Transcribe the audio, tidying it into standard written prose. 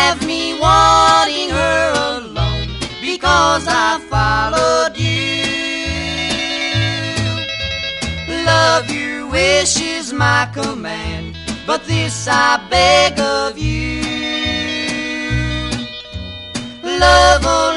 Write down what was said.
have me wanting her alone because I followed you. Love, your wish is my command, but this I beg of you. Love, oh